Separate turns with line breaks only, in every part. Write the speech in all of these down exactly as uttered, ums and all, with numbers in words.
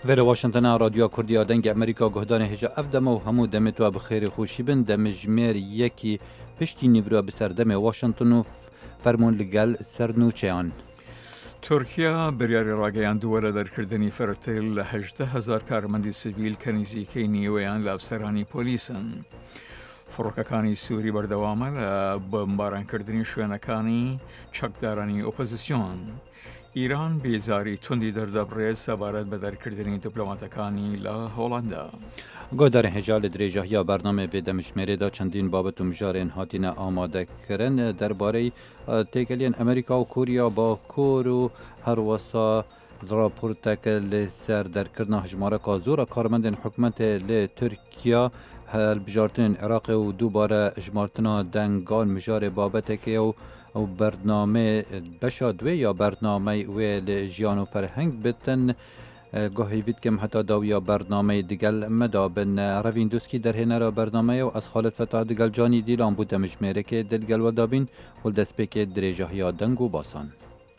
ویل واشنطن رادیو کردی دنگ امریکا گهدان هجا افدم و همو دمت و بخیر خوشی بن دم جمیر یکی پشتی نیورا بسردم واشنطن و فرمون لگل سرنوچیان.
ترکیه بریاری راگیان دوله در کردنی فرتیل لهجده هزار کارمندی سیویل کنیزیکی نیویان لافسرانی پولیسن. فڕۆکەکانی سووری بەردەوامە لە بۆمبارانکردنی شوێنەکانی چەکدارانی ئۆپۆزیسیۆن. ئیران بێزاری توندی دەردەبڕێت سەبارەت بە دەرکردنی دیپلۆماتەکانی لە هۆڵەندا.
گۆدارên هێژا li dirêjahiya bername vê demişmêrê da çendîn babet û mijarên hatine amadekirin derbarê têkeliyên Amerîka û Koriya Bakur û herwesa raporteke li ser derkirina hejmareka zora karmendên hikûmetê li Tirkiye hilbijartinên Iraqê û dubare hejmartina dengan mijarê babeteke û bername beşa duê ya bernamey wê li jiyan û ferheng bitin گاهی وید کم حتی داویا برنامه دیگل مدا بن روین دوسکی در هنر برنامه و از خالد فتح دیگل جانی دیلان بود مجمره که دلگل و دابین و دسپیک دریجه یا دنگ و باسان.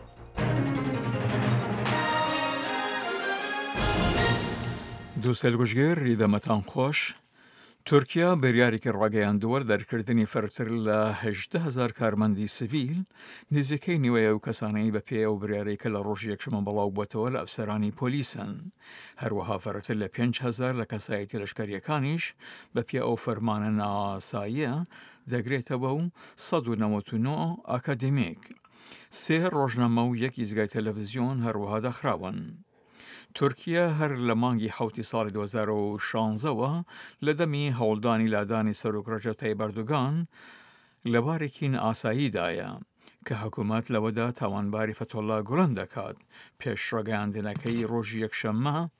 دوستل گوشگر ریدمتان خوش. ترکیه بریاری که راگیان دوار در کردنی فرتر ل هجده هزار کارمندی سیویل نزدیکی نیوی و کسانی به پی و بریاری که لروج یکشم بلاو بوتول افسرانی پلیسن. هر وها فرتر ل پنج هزار لکسایتی لشکری کانیش به پی او فرمان ناسایه دگریت باو صد و نوت و نو اکادمیک. سه روزنامه و یک ایزگای تلویزیون هر وها دخراون. ترکیه هر لمانگی حوتی سال دو هزار و شانزده و لدمی هولدانی لادانی سروک رجب طیب اردوگان لبارکین آسایی دایا که حکومت لودا توانباری فتوالله گلند دکاد پیش رگاندنکی روژ یک شمه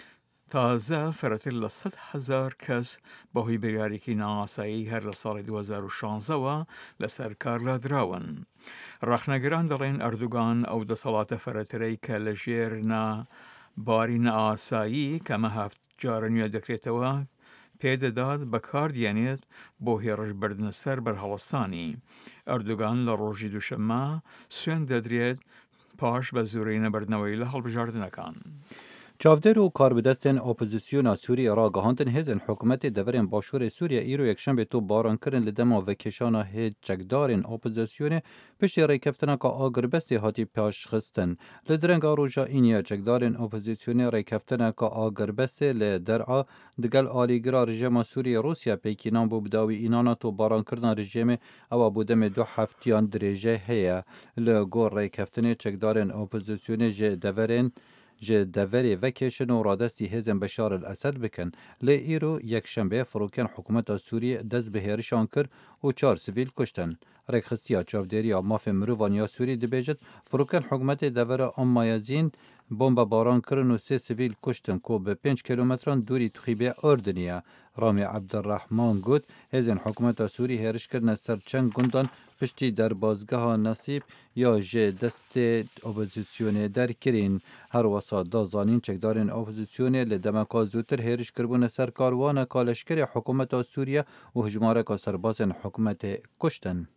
تازه فراتر لصد هزار کس باهی بریاریکین آسایی هر لسال دو هزار و شانزده و لسر کار لدراون. رخنگران دلین اردوگان او دسالات فراتری که لجیرنا بارین آسایی که مهفت جارنیو دکریتوا پید داد بکار دیانیت بو هیرش بردن سر بر هلستانی. اردوگان لروژی دوشمه سوین دادرید پاش بزورین بردنوی لحل بجاردنکان.
چاودر و کاربدستن اپوزیسیون سوریه را گهاندن هزن حکومت دورن باشور سوریه ایرو یکشنبه تو باران کرن لدما و کشانا هج چکدارن اپوزیسیون پشتی ریکفتنا که آگر بستی هاتی پیش خستن. لدرنگ آروژا اینیا چکدارن اپوزیسیون ریکفتنا که آگر بستی لدرعا دگل آلیگرا رژیم سوریه روسیا پیکینان بو بداوی اینانا تو باران کرنا رژیم او بودم دو هفتیان درجه هیا لگور ریکفتن چکدارن اپوزیسیون ج دورن جه دوری وکیشن و رادستی هزم بشار الاسد بکن لی ایرو یک شنبه فروکن حکومت سوریه دست به هیرشان کر و چار سویل کشتن. رکخستیا چاودری ماف مروانیا سوری دبیجت فروکن حکومت دور آمایزین بمب باران کرن و سه سویل کشتن که به پنج کیلومتران دوری تخیبه اردنیه. رامی عبدالرحمن گوت هزن حکومت سوری هیرش کرن سر چند گندان پشتی در بازگاه نصیب یا جه دست اپوزیسیون در کرین. هر وسا دازانین چکدارن اپوزیسیون لدمکا زودتر هیرش کربون سر کاروان کالشکر حکومت سوریه و هجماره که سربازن حکومت کشتن.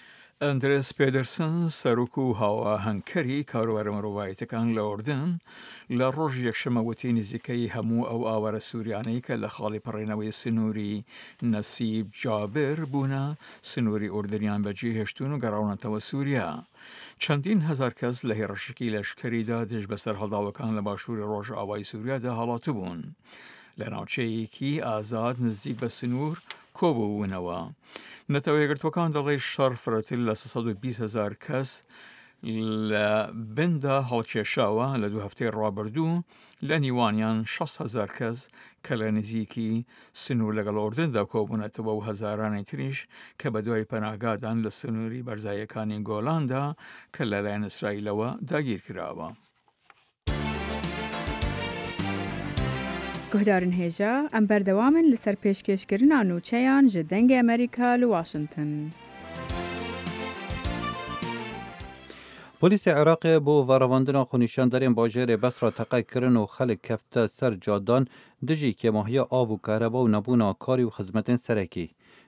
اندرس پیدرسن سروکو هوا هنکری کارور مروایتکان لوردن لروج یکشموتی نزیکی همو او آور سوریانی که لخالی پرینوی سنوری نصیب جابر بونا سنوری اردنیان بجی هشتون و گراونتا سوریا. چندین هزار کس لهیرشکی لشکری دادش بسر هلداوکان لباشور روژ آوای سوریا ده حالاتو بون. لناوچه یکی آزاد نزدیک به سنور کوبو ونوا. نتوی گرتوکان دلی شر فراتیل لسصد و بیست هزار کس لبندا هالکشاوا لدو هفته رابردو لنیوانیان شصت هزار کس کلنزیکی سنور لگل اردن دا کوبونت و هزاران تریش که بدوی پناهگادان لسنوری برزایکانی گولاندا که للین اسرائیل و داگیر کراوا.
گهدارن هیجا ام بردوامن لسر پیشکشکرنا نوچیان جدنگ امریکا لواشنطن.
پلیس عراق بو وراواندنا خونیشان دارین باجر بس را تقیق کرن و خلق کفت سر جادان دجی که ماهی آب و کهربا و نبونا کاری و خدمتین سرکی.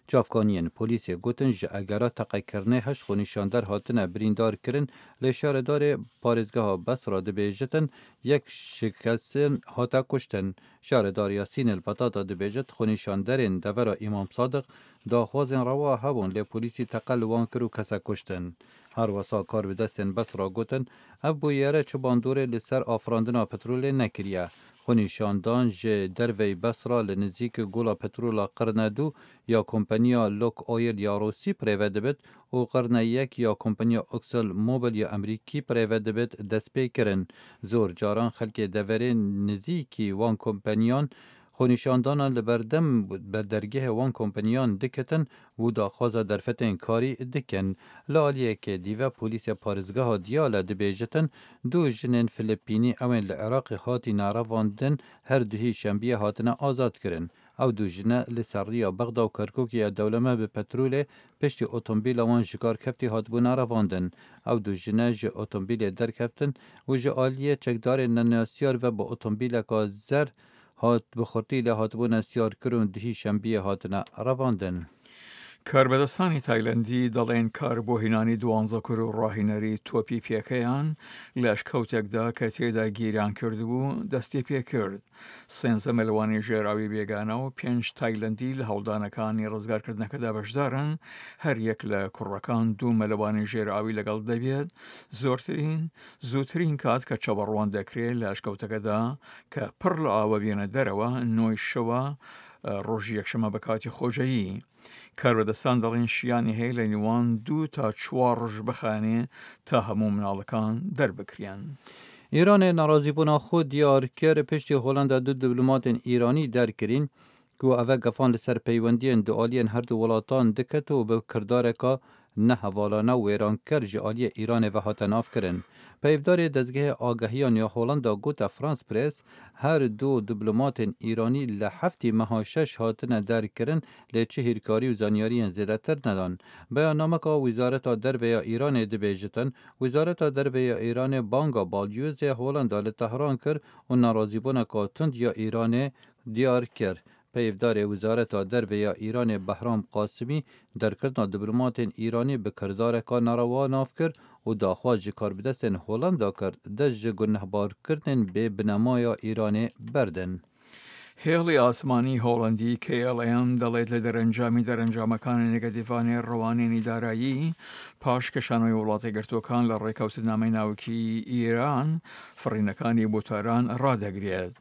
چافکانین پلیس گوتن ج اگرا تقیکرنه هشت خونیشاندر هاتنه بریندار کرن لشاردار پارزگاه بسرا دبیجتن یک شکستن هاتا کشتن. شاردار یاسین البطاطا دبیجت خونیشاندرین دورا امام صادق داخوازن روا هبون لی پلیسی تقل وان کرو کسا کشتن. هر وسا کار به دستن بسرا گوتن اف بویره چوباندوره لسر آفراندنا پترول نکریه. خونیشاندان جه دروی بسرا لنزیک گولا پترولا قرنه دو یا کمپانیا لوک اویل یا روسی پریوده بید و قرنه یک یا کمپانیا اکسل موبل یا امریکی پریوده بید دست پی کرن. زور جاران خلک دوره نزیکی وان کمپانیان خونیشاندان لبردم بردرگه وان کمپانیان دکتن و داخواز درفتن کاری دکن. لالیه که دیوه پولیس پارزگاه دیاله دبیجتن دو جنین فیلیپینی اوین لعراق هاتی نارواندن هر دوهی شنبیه هاتنه آزاد کرن. او دو جنه لسریا بغدا و کرکوکی دولمه به پترول پشتی اتومبیل وان جکار کفتی هاتبو نارواندن. او دو جنه جه اتومبیل در کفتن و جه آلیه چکدار نناسیار و با اتومبیل که زر هات بخورتی لحات بون سیار کرون دهی شنبیه هاتنا رواندن.
کاربدستانی تایلندی دلین کار بو هینانی دوانزا کرو راهینری توپی پیکیان لش کوتکدا که تیدا گیران کردو دستی پی کرد. سنزه ملوانی جراوی بیگانه و پنج تایلندی لحولدانکانی رزگار کردنکه دا بشدارن هر یک لکرکان دو ملوانی جراوی لگل دبید زورترین زودترین کات که چبروان دکری لش کوتکدا که پرل آوا بینه دروا نوی شوا روژی یکشمه بکاتی خوجهی. کاربدستان دلین شیانی هیل نیوان دو تا چوارج بخانه تا همو منالکان در بکریان.
ایران ناراضی بونا خود دیار کر پشتی هلند دو دیپلمات ایرانی در کرین که اوه گفان لسر پیوندین دو آلین هر دو ولاتان دکت و به کردار که نه حوالانه و ایران کر جالی ایران و هاتناف کرن. پیفدار دزگه آگاهیان یا هولندا گوت فرانس پریس هر دو دیپلمات ایرانی لحفتی مهاشش هاتنه در کرن لیچه هیرکاری و زانیاری زیادتر ندان. بیاننامه که وزارت در یا ایران دبیجتن وزارت در یا ایران بانگا بالیوز هولندا لتهران کر و نارازیبون که تند یا ایران دیار کر. پیفدار وزارت در و یا ایران بهرام قاسمی در کردن دیپلمات ایرانی به کردار که ناروا ناف کرد و داخواز کار بدستن هولندا کرد دست گنهبار کردن به بنمای ایران بردن.
هیلی آسمانی هولندی که الان دلیل در انجامی در انجام کان نگاتیوان روانی دارایی پاش کشانوی ولات گرتوکان لرکوت نامی ناوکی ایران فرینکانی بوتاران را دگرید.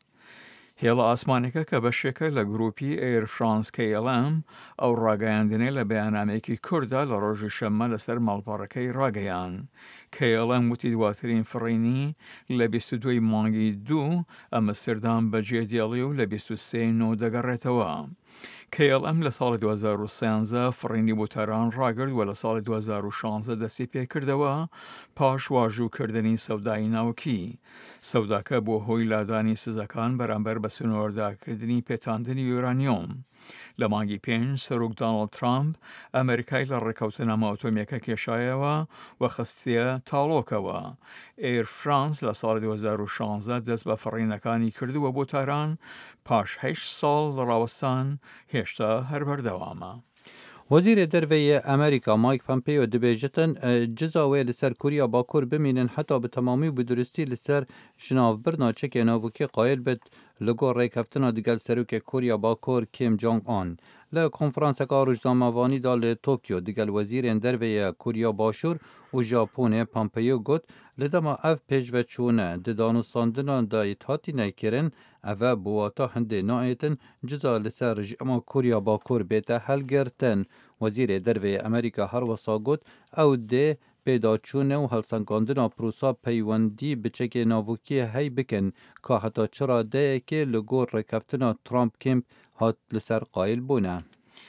هیل آسمانیکا که بشکه لگروپی ایر فرانس که الان او راگایندنه لبیانامه که کرده لروج شمه لسر مالپارکه راگایان. که الان متدواترین فرینی لبیست دوی مانگی دو اما سردام بجه دیالیو لبیست سه نو دگرتوا. که الان لسال دو هزار و سیزده فرینی بوتران راگرد و لسال دو هزار و شانزده دستی پی کرده و پاش واجو کردنی سودای ناوکی. سوداکه بو هوی لادانی سزاکان برانبر بسنورده کردنی پیتاندنی یورانیوم. لمانگی پنج سروک دانالد ترامپ امریکای لرکوتنا ماتومیکا کشایه و و خستیه تالوکه و ایر فرانس لسال دو هزار و شانزده دست به فرینکانی کرده و بوتران پاش هشت سال راوستان هشتا هر بردوامه.
وزیر دروی امریکا مایک پامپیو دبیجتن جزاوی لسر کوریا باکور بمینن حتی به تمامی و بدرستی لسر شناف برنا چک ناوکی قایل بد لگو ریکفتنا دیگل سروک کوریا باکور کیم جونگ آن. لکنفرانس که روزنامه‌وانی دال توکیو دیگل وزیر دروی کوریا باشور و ژاپن پامپیو گوت لدما اف پیش و چونه دانستاندنان دایت هاتی نکرن اوه بواتا هنده نایتن جزا لسر رژیم کوریا باکور بیتا حل گرتن. وزیر دروی امریکا هر وسا گوت او ده پیدا چونه و هلسنگاندنا پروسا پیوندی بچک ناوکی هی بکن که حتی چرا ده که لگور رکفتنا ترامپ کمپ هات لسر قایل بونه.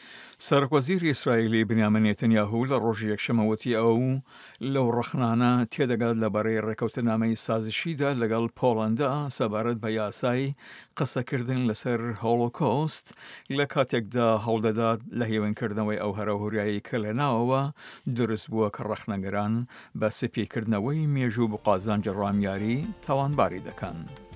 سرک وزیر اسرائیلی بنیامین نتانیاهو لروج یکشموتی او لو رخنانه تیدگاد لباره رکوتنامه سازشی ده لگل پولندا سبارد به یاسای قصه کردن لسر هولوکوست لکاتک ده هولداد لحیوین کردنوی او هراهوریای کلناو درست بوا که رخنگران به سپی کردنوی میجو بقازان جرامیاری توان باری دکن.